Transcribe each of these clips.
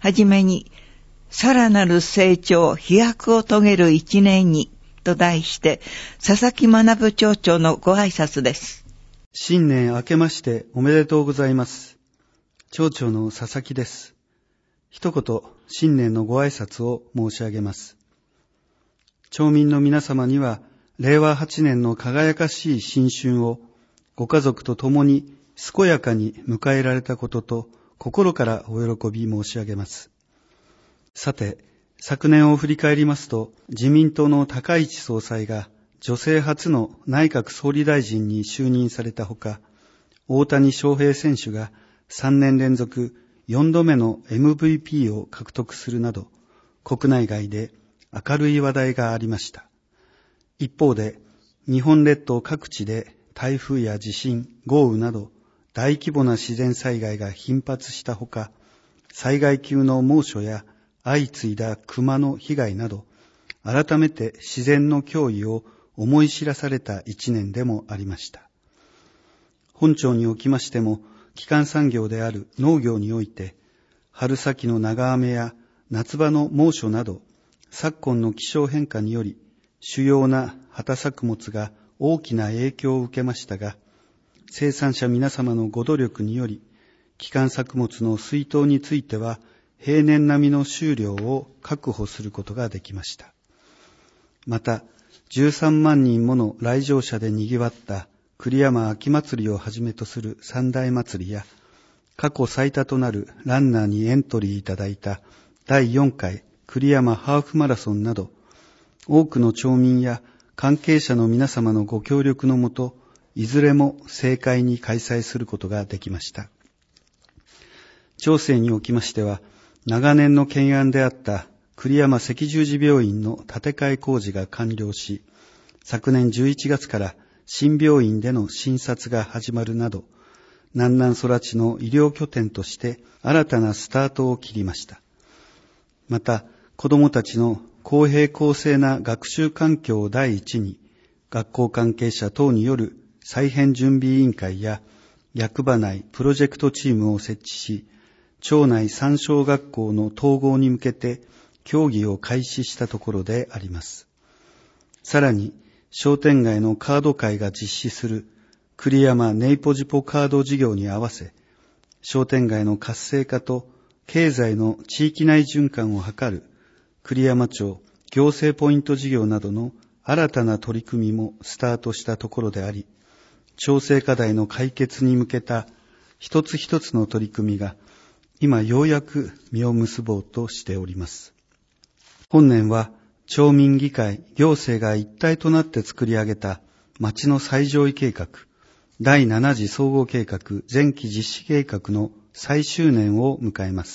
はじめに、さらなる成長、飛躍を遂げる一年に、と題して、佐々木学町長のご挨拶です。 新年明けましておめでとうございます。町長の佐々木です。一言、新年のご挨拶を申し上げます。町民の皆様には、令和8年の輝かしい新春を、ご家族と共に健やかに迎えられたことと、心からお喜び申し上げます。さて、昨年を振り返りますと、自民党の高市総裁が女性初の内閣総理大臣に就任されたほか、大谷翔平選手が3年連続4度目の MVP を獲得するなど、国内外で明るい話題がありました。一方で、日本列島各地で台風や地震、豪雨など大規模な自然災害が頻発したほか、災害級の猛暑や相次いだ熊の被害など、改めて自然の脅威を思い知らされた一年でもありました。本町におきましても、基幹産業である農業において、春先の長雨や夏場の猛暑など、昨今の気象変化により、主要な畑作物が大きな影響を受けましたが、生産者皆様のご努力により、基幹作物の水稲については、平年並みの収量を確保することができました。また、13万人もの来場者で賑わった栗山秋祭りをはじめとする三大祭りや、過去最多となるランナーにエントリーいただいた第4回栗山ハーフマラソンなど、多くの町民や関係者の皆様のご協力のもと、いずれも盛大に開催することができました。町政におきましては、長年の懸案であった栗山赤十字病院の建て替え工事が完了し、昨年11月から新病院での診察が始まるなど、南南空地の医療拠点として新たなスタートを切りました。また、子どもたちの公平公正な学習環境を第一に、学校関係者等による再編準備委員会や役場内プロジェクトチームを設置し、町内3小学校の統合に向けて協議を開始したところであります。さらに、商店街のカード会が実施する栗山ネイポジポカード事業に合わせ、商店街の活性化と経済の地域内循環を図る栗山町行政ポイント事業などの新たな取り組みもスタートしたところであり、町政課題の解決に向けた一つ一つの取り組みが今ようやく実を結ぼうとしております。本年は町民議会、行政が一体となって作り上げた町の最上位計画、第7次総合計画前期実施計画の最終年を迎えます。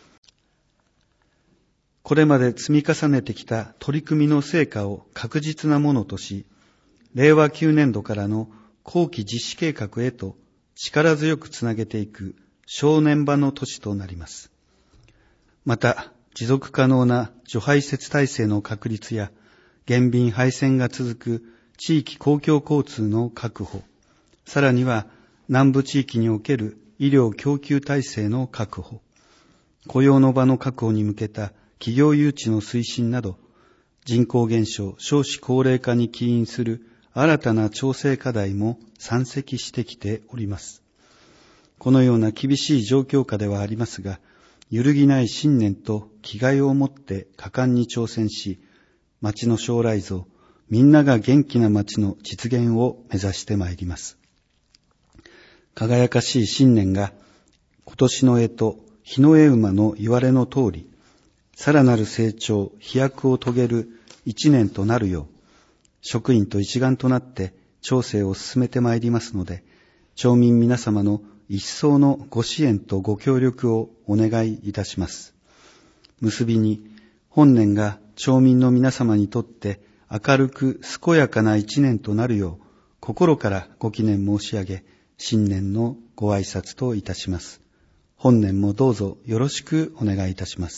これまで積み重ねてきた取り組みの成果を確実なものとし、令和9年度からの後期実施計画へと力強くつなげていく正念場の年となります。また、持続可能な除排泄体制の確立や、減便廃線が続く地域公共交通の確保、さらには南部地域における医療供給体制の確保、雇用の場の確保に向けた企業誘致の推進など、人口減少、少子高齢化に起因する新たな町政課題も山積してきております。このような厳しい状況下ではありますが、揺るぎない信念と気概を持って果敢に挑戦し、町の将来像、みんなが元気な町の実現を目指してまいります。輝かしい新年が今年の干支、日の絵馬の言われの通り、さらなる成長、飛躍を遂げる一年となるよう、職員と一丸となって町政を進めてまいりますので、町民皆様の一層のご支援とご協力をお願いいたします。結びに、本年が町民の皆様にとって明るく健やかな一年となるよう、心からご祈念申し上げ、新年のご挨拶といたします。本年もどうぞよろしくお願いいたします。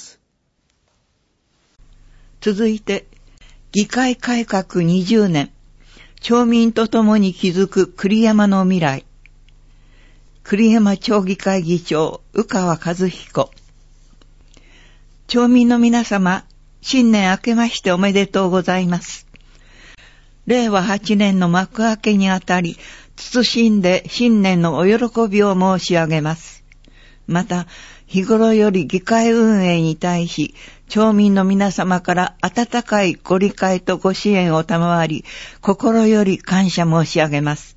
続いて、議会改革20年、町民と共に築く栗山の未来。栗山町議会議長、宇川和彦。 町民の皆様、新年明けましておめでとうございます。令和8年の幕開けにあたり、謹んで新年のお喜びを申し上げます。また、日頃より議会運営に対し、町民の皆様から温かいご理解とご支援を賜り、心より感謝申し上げます。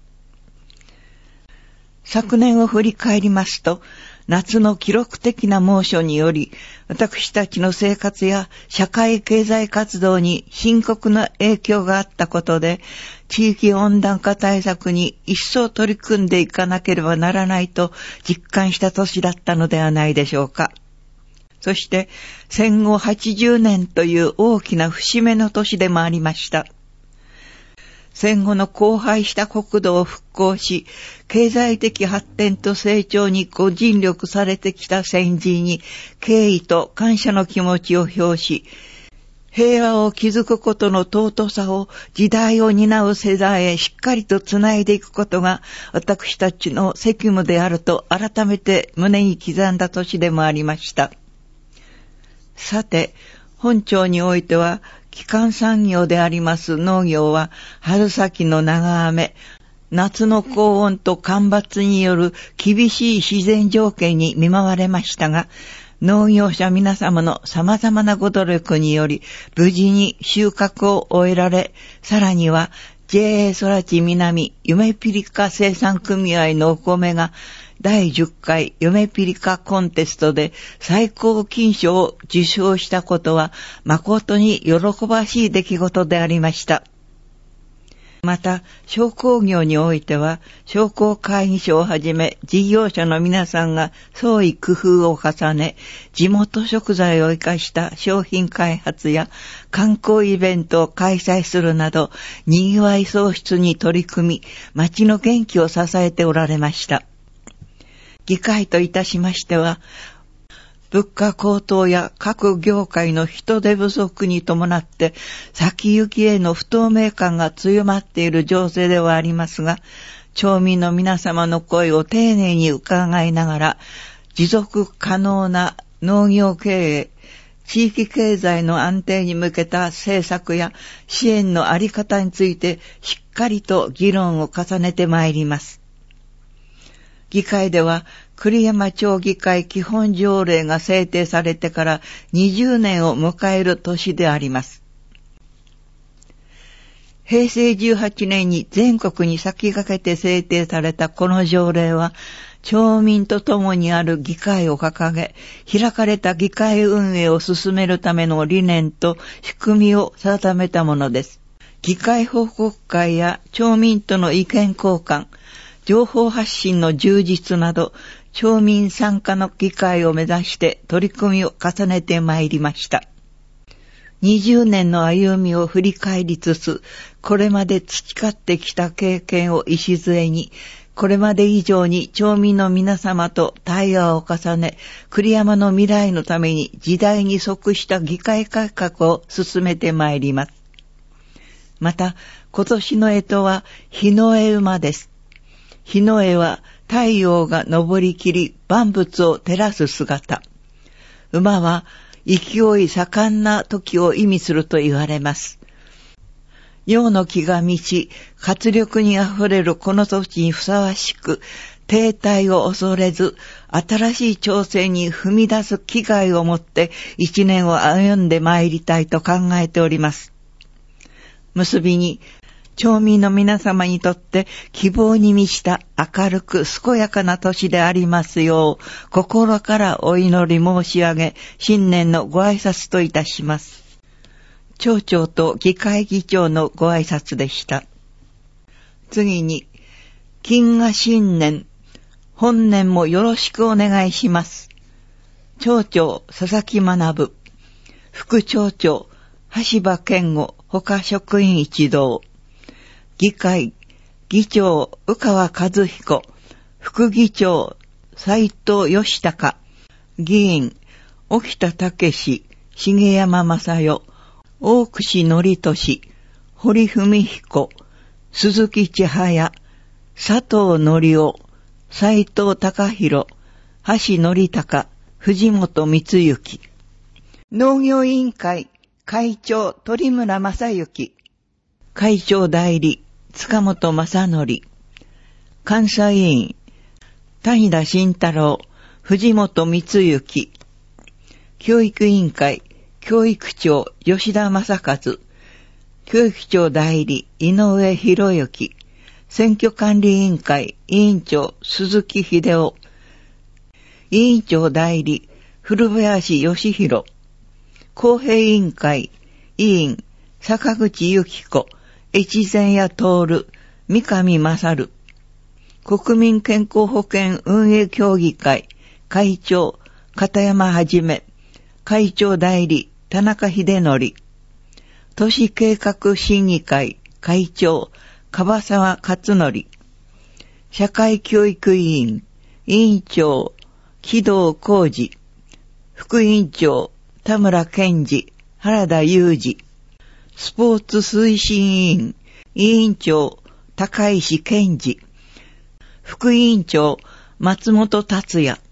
昨年を振り返りますと、夏の記録的な猛暑により、私たちの生活や社会経済活動に深刻な影響があったことで、地域温暖化対策に一層取り組んでいかなければならないと実感した年だったのではないでしょうか。そして戦後80年という大きな節目の年でもありました。戦後の荒廃した国土を復興し、経済的発展と成長にご尽力されてきた先人に敬意と感謝の気持ちを表し、平和を築くことの尊さを時代を担う世代へしっかりとつないでいくことが私たちの責務であると改めて胸に刻んだ年でもありました。さて、本町においては基幹産業であります農業は春先の長雨、夏の高温と干ばつによる厳しい自然条件に見舞われましたが、農業者皆様の様々なご努力により無事に収穫を終えられ、さらには JA 空知南夢ピリカ生産組合のお米が第10回夢ピリカコンテストで最高金賞を受賞したことは誠に喜ばしい出来事でありました。また、商工業においては、商工会議所をはじめ、事業者の皆さんが創意工夫を重ね、地元食材を生かした商品開発や観光イベントを開催するなど、賑わい創出に取り組み、町の元気を支えておられました。議会といたしましては、物価高騰や各業界の人手不足に伴って先行きへの不透明感が強まっている情勢ではありますが、町民の皆様の声を丁寧に伺いながら、持続可能な農業経営、地域経済の安定に向けた政策や支援のあり方についてしっかりと議論を重ねてまいります。議会では栗山町議会基本条例が制定されてから20年を迎える年であります。平成18年に全国に先駆けて制定されたこの条例は、町民と共にある議会を掲げ、開かれた議会運営を進めるための理念と仕組みを定めたものです。議会報告会や町民との意見交換、情報発信の充実など、町民参加の議会を目指して取り組みを重ねてまいりました。20年の歩みを振り返りつつ、これまで培ってきた経験を礎に、これまで以上に町民の皆様と対話を重ね、栗山の未来のために時代に即した議会改革を進めてまいります。また、今年の干支は日の絵馬です。日の絵は太陽が昇りきり万物を照らす姿。馬は勢い盛んな時を意味すると言われます。陽の気が満ち、活力にあふれるこの年にふさわしく、停滞を恐れず、新しい挑戦に踏み出す気概を持って一年を歩んでまいりたいと考えております。結びに、町民の皆様にとって希望に満ちた明るく健やかな年でありますよう、心からお祈り申し上げ、新年のご挨拶といたします。町長と議会議長のご挨拶でした。次に、金河新年、本年もよろしくお願いします。町長佐々木学、副町長橋場健吾他職員一同、議会議長宇川和彦、副議長斉藤義孝、議員沖田武史、重山正代、大串則俊、堀文彦、鈴木千早、佐藤則夫、斉藤隆弘、橋則孝、藤本光之。 農業委員会会長鳥村正幸、会長代理塚本正則、監査委員谷田慎太郎、藤本光之、教育委員会教育長吉田正和、教育長代理井上博之、選挙管理委員会委員長鈴木秀夫、委員長代理古林義弘、公平委員会委員坂口由紀子、越前屋徹、三上勝、国民健康保険運営協議会会長片山はじめ、会長代理田中秀則、都市計画審議会会長樺沢勝則、社会教育委員委員長木戸浩二、副委員長田村健二、原田裕二、スポーツ推進委員委員長高石健二、副委員長松本達也、